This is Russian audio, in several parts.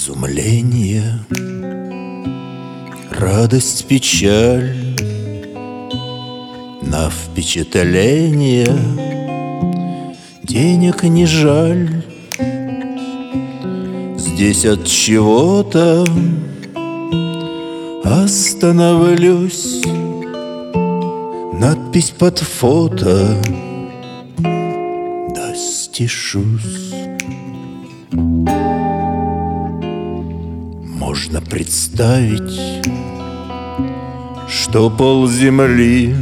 Изумление, радость, печаль, на впечатление денег не жаль. Здесь от чего-то остановлюсь. Надпись под фото, да стишусь. Можно представить, что полземли,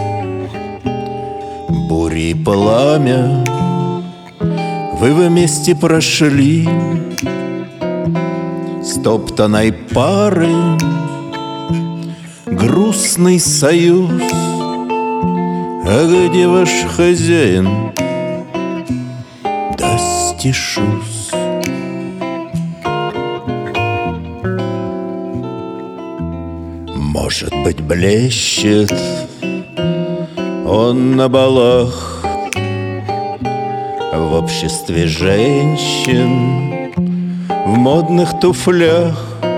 бури и пламя вы вместе прошли, стоптанной пары грустный союз. А где ваш хозяин? Да стишусь. Может быть, блещет он на балах в обществе женщин в модных туфлях,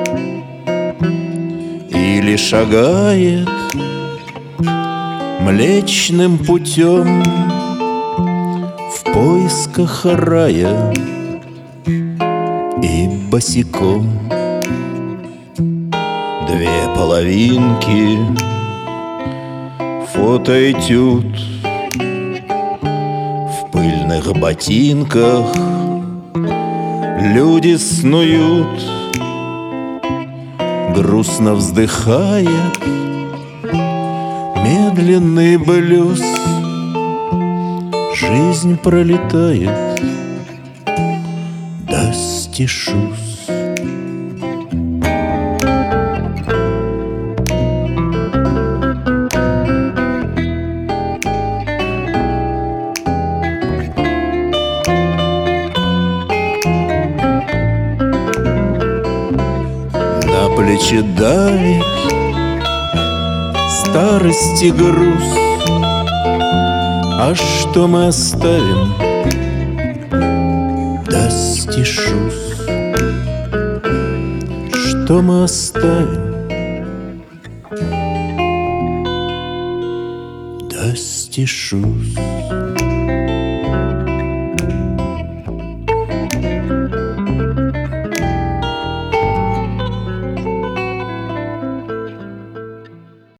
или шагает Млечным путем в поисках рая и босиком. Две половинки, фотоэтюд, в пыльных ботинках люди снуют, грустно вздыхая медленный блюз. Жизнь пролетает, да стишусь. На плечи давит старости груз. А что мы оставим? Да стишусь. Что мы оставим? Да стишусь.